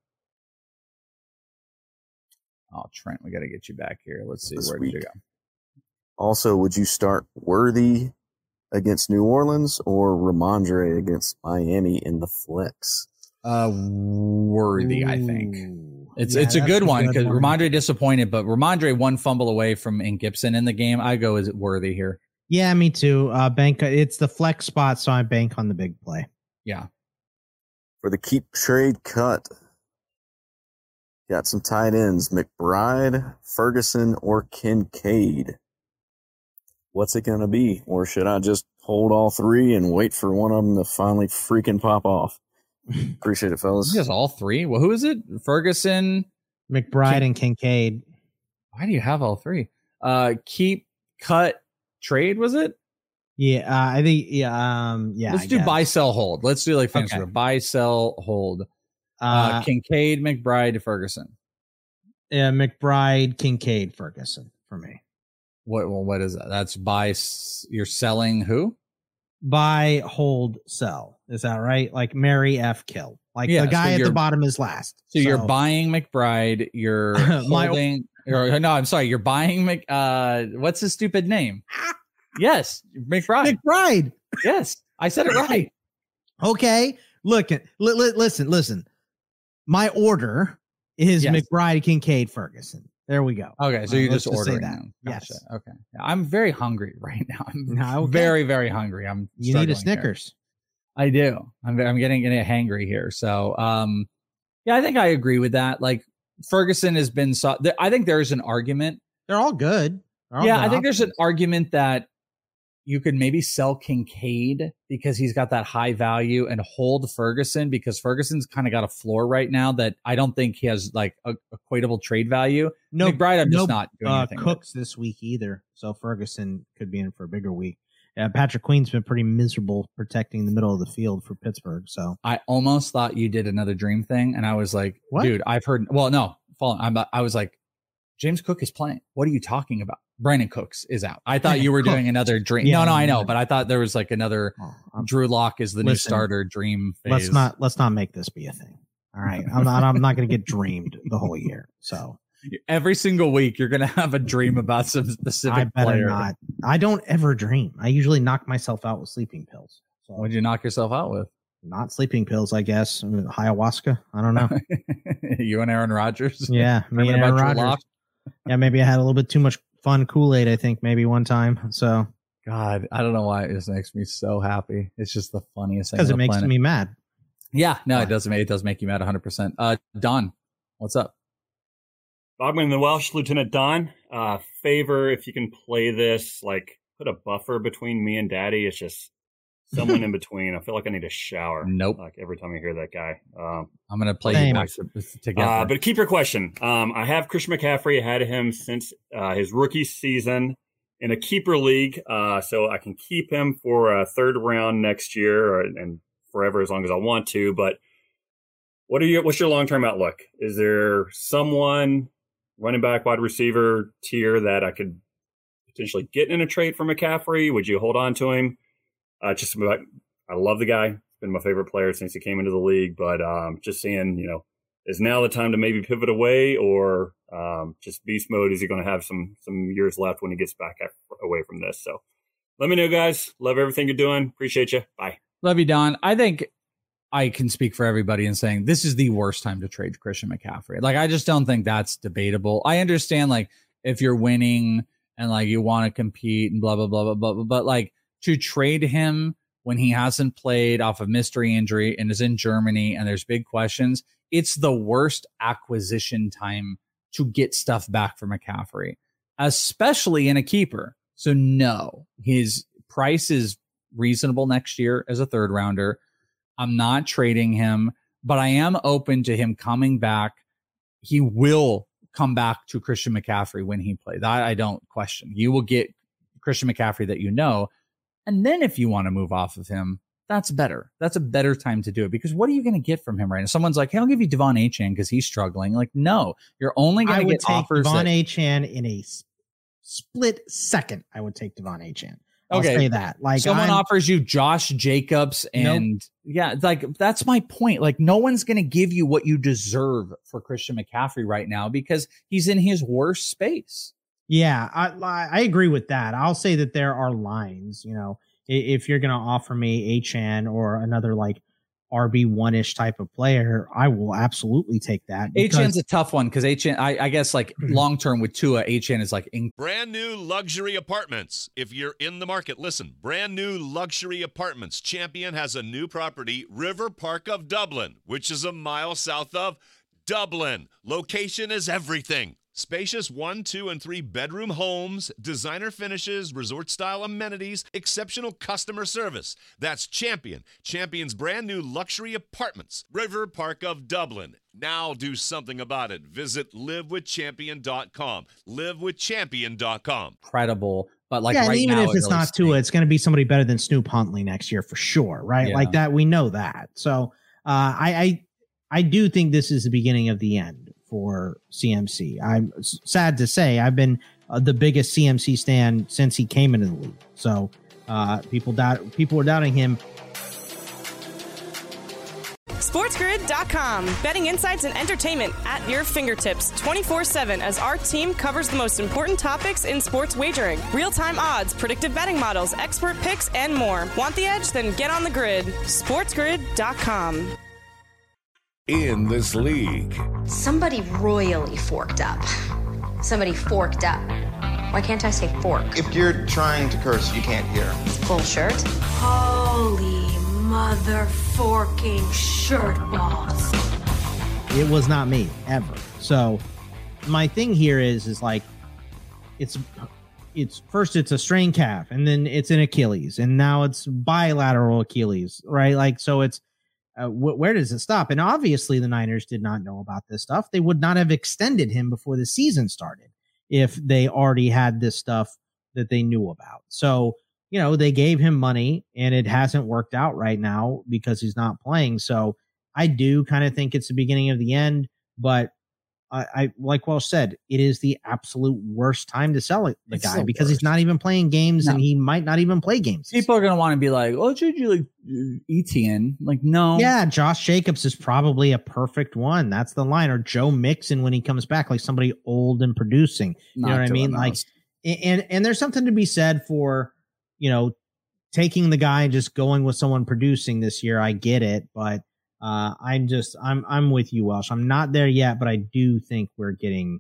Oh, Trent, we got to get you back here. Let's see, where did you go? Also, would you start Worthy against New Orleans or Ramondre against Miami in the flex? Worthy, I think. It's a good one because Ramondre disappointed, but Ramondre 1 fumble away from Gibson in the game. I go as Worthy here. Yeah, me too. Bank. It's the flex spot, so I bank on the big play. Yeah. For the keep trade cut, got some tight ends: McBride, Ferguson, or Kincaid. What's it going to be? Or should I just hold all 3 and wait for one of them to finally freaking pop off? Appreciate it, fellas. He has all 3. Well, who is it? Ferguson, McBride, and Kincaid. Why do you have all 3? Keep, cut, trade, was it? Yeah, I think, yeah. Let's do buy, sell, hold. Let's do like fancy buy, sell, hold. Kincaid, McBride, Ferguson. Yeah, McBride, Kincaid, Ferguson for me. What is that? That's buy. You're selling who? Buy, hold, sell. Is that right? Like Mary F. Kill. Like the guy at the bottom is last. So you're buying McBride. You're holding. No, I'm sorry. You're buying what's his stupid name? Yes, McBride. McBride. Yes, I said it right. Okay. Listen. My order is McBride, Kincaid, Ferguson. There we go. Okay, so you're just ordering that. them. Yes. Gotcha. Okay. I'm very hungry right now. I'm very, very hungry. You need a Snickers. Here. I do. I'm getting hangry here. So, I think I agree with that. Like Ferguson has been. I think there's an argument. They're all good. I think there's an argument that you could maybe sell Kincaid because he's got that high value and hold Ferguson because Ferguson's kind of got a floor right now that I don't think he has like a equatable trade value. No, McBride, I'm just not doing anything Cooks this week either. So Ferguson could be in for a bigger week. Patrick Queen's been pretty miserable protecting the middle of the field for Pittsburgh. So I almost thought you did another dream thing. And I was like, what? Dude, I've heard, well, no, I was like, James Cook is playing. What are you talking about? Brandon Cooks is out. I thought you were doing another dream. No, I know, but I thought there was like another Drew Lock is the new starter dream phase. Let's not make this be a thing. All right. I'm not going to get dreamed the whole year. So every single week you're going to have a dream about some specific player. Not. I don't ever dream. I usually knock myself out with sleeping pills. So what'd you knock yourself out with? Not sleeping pills, I guess. Ayahuasca. I don't know. You and Aaron Rodgers. Yeah. Me and Aaron Rodgers. Yeah. Maybe I had a little bit too much fun Kool-Aid, I think, maybe one time. So God, I don't know why it just makes me so happy. It's just the funniest thing. Because it makes me mad. Yeah, no, it does make you mad 100%. Don, what's up? Bogman the Welsh, Lieutenant Don. Favor if you can play this, like put a buffer between me and Daddy. It's just someone in between. I feel like I need a shower. Nope. Like every time I hear that guy. I'm gonna play you guys together. But keep your question. I have Christian McCaffrey. I had him since his rookie season in a keeper league, so I can keep him for a third round next year and forever as long as I want to. But what's your long term outlook? Is there someone running back, wide receiver tier that I could potentially get in a trade for McCaffrey? Would you hold on to him? I love the guy. He's been my favorite player since he came into the league. But just seeing, is now the time to maybe pivot away or just beast mode? Is he going to have some years left when he gets back away from this? So let me know, guys. Love everything you're doing. Appreciate you. Bye. Love you, Don. I think I can speak for everybody in saying this is the worst time to trade Christian McCaffrey. Like, I just don't think that's debatable. I understand, like, if you're winning and, like, you want to compete and blah, blah, blah, blah, blah, but, like, to trade him when he hasn't played off of mystery injury and is in Germany and there's big questions, it's the worst acquisition time to get stuff back for McCaffrey, especially in a keeper. So, no, his price is reasonable next year as a third rounder. I'm not trading him, but I am open to him coming back. He will come back to Christian McCaffrey when he plays. That I don't question. You will get Christian McCaffrey that you know. And then if you want to move off of him, that's better. That's a better time to do it because what are you going to get from him right now? Someone's like, hey, I'll give you Devon Achane because he's struggling. Like, no, you're only going to get offers. Devon Achane in a split second. I would take Devon Achane. I'll say that. Like, someone offers you Josh Jacobs and yeah, like that's my point. Like, no one's going to give you what you deserve for Christian McCaffrey right now because he's in his worst space. Yeah, I agree with that. I'll say that there are lines, if you're going to offer me Achane or another like RB1-ish type of player, I will absolutely take that. Achane's a tough one because Achane, I guess like long-term with Tua, Achane is like brand new luxury apartments. If you're in the market, listen, brand new luxury apartments. Champion has a new property, River Park of Dublin, which is a mile south of Dublin. Location is everything. Spacious 1, 2, and 3 bedroom homes, designer finishes, resort-style amenities, exceptional customer service. That's Champion. Champion's brand new luxury apartments. River Park of Dublin. Now do something about it. Visit livewithchampion.com. Livewithchampion.com. Incredible. But like, yeah, right even now, if it's not Tua, it's going to be somebody better than Snoop Huntley next year for sure, right? Yeah. Like that, we know that. So I do think this is the beginning of the end for CMC. I'm sad to say I've been the biggest CMC stan since he came into the league. So people are doubting him. SportsGrid.com. Betting insights and entertainment at your fingertips 24/7 as our team covers the most important topics in sports wagering. Real-time odds, predictive betting models, expert picks, and more. Want the edge? Then get on the grid. SportsGrid.com. in this league. Somebody royally forked up. Somebody forked up. Why can't I say fork? If you're trying to curse, you can't hear. It's full shirt. Holy mother forking shirt balls. It was not me ever. So my thing here is like, it's first it's a strain calf, and then it's an Achilles, and now it's bilateral Achilles, right? Like, so it's where does it stop? And obviously the Niners did not know about this stuff. They would not have extended him before the season started if they already had this stuff that they knew about. So, you know, they gave him money, and it hasn't worked out right now because he's not playing. So I do kind of think it's the beginning of the end, but I like Welsh said, it is the absolute worst time to sell it, the guy, because he's not even playing games, and he might not even play games. People are going to want to be like, oh, should you like Etienne? Like, no. Yeah, Josh Jacobs is probably a perfect one. That's the line. Or Joe Mixon when he comes back, like somebody old and producing. You know what I mean? Like, and there's something to be said for, you know, taking the guy and just going with someone producing this year. I get it, but I'm with you, Welsh. I'm not there yet, but I do think we're getting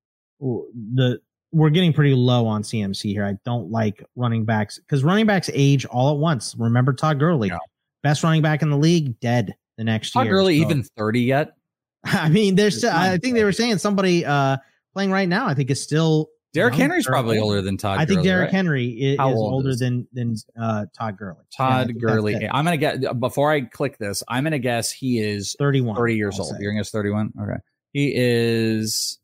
pretty low on CMC here. I don't like running backs because running backs age all at once. Remember Todd Gurley, best running back in the league, dead the next year. Todd Gurley even 30 yet? I mean, there's still, I think they were saying somebody playing right now, I think is still Derrick Henry's probably older than Todd Gurley. I think Derrick right? Henry is older than Todd Gurley. Todd Gurley. I'm going to get, before I click this, I'm going to guess he is 30 years old. You're going to guess 31? Okay. He is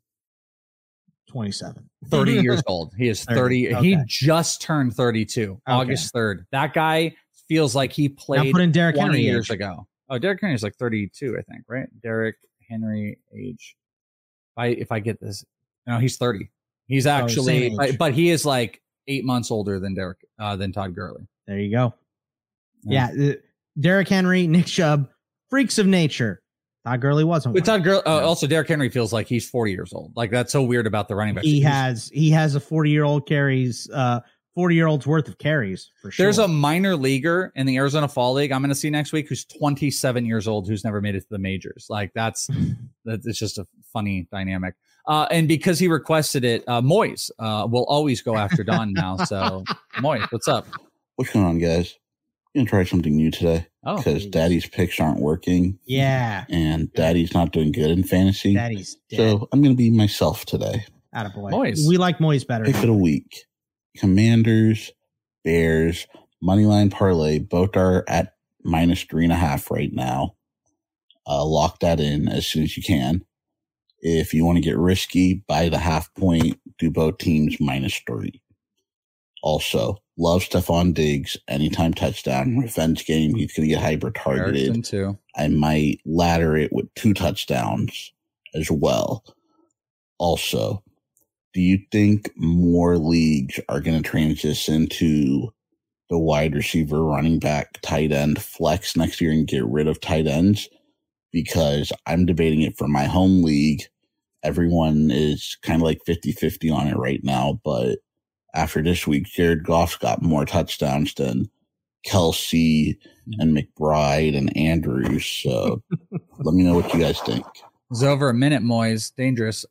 27. 30 years old. He is 30. Okay. He just turned 32, August 3rd. That guy feels like he played now put in Derrick 20 Henry years age. ago. Oh, Derrick Henry is like 32, I think, right? Derrick Henry age. If I get this, no, he's 30. He's actually, but he is like 8 months older than Todd Gurley. There you go. Yeah. Derrick Henry, Nick Chubb, freaks of nature. Todd Gurley wasn't. But Todd Gurley, also Derrick Henry feels like he's 40 years old. Like that's so weird about the running back. He has a 40-year-old carries, 40-year-old's worth of carries for sure. There's a minor leaguer in the Arizona Fall League I'm going to see next week who's 27 years old, who's never made it to the majors. Like that's just a funny dynamic. And because he requested it, Moise will always go after Don now. So, Moise, what's up? What's going on, guys? I'm going to try something new today because Daddy's picks aren't working. Yeah. And Daddy's not doing good in fantasy. Daddy's dead. So, I'm going to be myself today. Attaboy. Moise. We like Moise better. Pick of the week. Commanders, Bears, Moneyline Parlay, both are at -3.5 right now. Lock that in as soon as you can. If you want to get risky, buy the 0.5 point, do both teams -3. Also, love Stephon Diggs, anytime touchdown, revenge game. He's going to get hyper targeted. Too. I might ladder it with 2 touchdowns as well. Also, do you think more leagues are going to transition to the wide receiver, running back, tight end, flex next year and get rid of tight ends? Because I'm debating it for my home league. Everyone is kind of like 50-50 on it right now. But after this week, Jared Goff's got more touchdowns than Kelsey and McBride and Andrews. So let me know what you guys think. It's over a minute, Moise. Dangerous.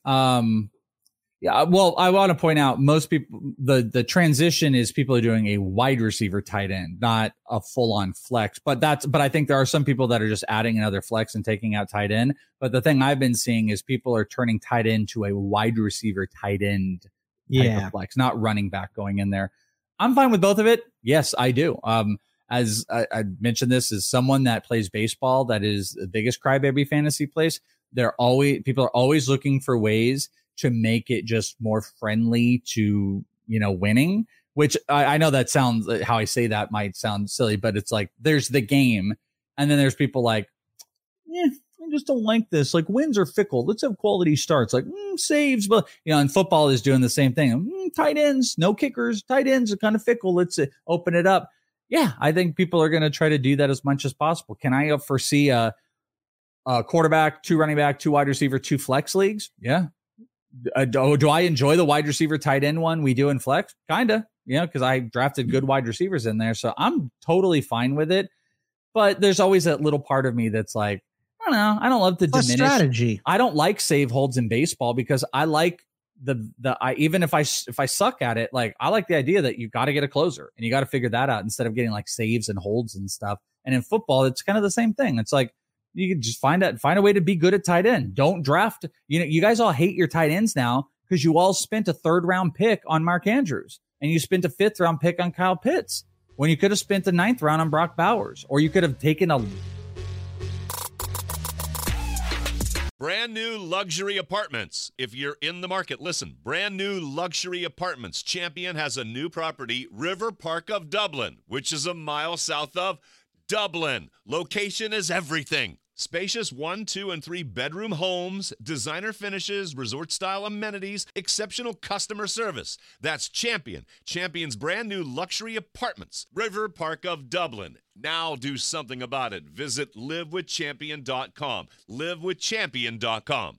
Yeah, well, I want to point out most people, the transition is people are doing a wide receiver tight end, not a full on flex. But I think there are some people that are just adding another flex and taking out tight end. But the thing I've been seeing is people are turning tight end to a wide receiver tight end type of flex, not running back going in there. I'm fine with both of it. Yes, I do. As I mentioned, this is someone that plays baseball. That is the biggest crybaby fantasy place. People are always looking for ways to make it just more friendly to, winning, which I know that sounds, how I say that might sound silly, but it's like, there's the game. And then there's people like, I just don't like this. Like wins are fickle. Let's have quality starts, like saves. But, and football is doing the same thing. Tight ends, no kickers, tight ends are kind of fickle. Let's open it up. Yeah. I think people are going to try to do that as much as possible. Can I foresee a quarterback, 2 running back, 2 wide receiver, 2 flex leagues? Yeah. Do I enjoy the wide receiver tight end one we do in flex? Kinda, because I drafted good wide receivers in there. So I'm totally fine with it. But there's always that little part of me that's like, don't know. I don't love to Plus diminish strategy. I don't like save holds in baseball because I like even if I suck at it, like I like the idea that you got to get a closer and you got to figure that out instead of getting like saves and holds and stuff. And in football, it's kind of the same thing. It's like you can just find a way to be good at tight end. Don't draft. You guys all hate your tight ends now because you all spent a 3rd round pick on Mark Andrews and you spent a 5th round pick on Kyle Pitts when you could have spent the 9th round on Brock Bowers, or you could have taken a brand new luxury apartments. If you're in the market, listen. Brand new luxury apartments. Champion has a new property, River Park of Dublin, which is a mile south of Dublin. Location is everything. Spacious 1, 2, and 3 bedroom homes, designer finishes, resort-style amenities, exceptional customer service. That's Champion. Champion's brand new luxury apartments, River Park of Dublin. Now do something about it. Visit livewithchampion.com. livewithchampion.com.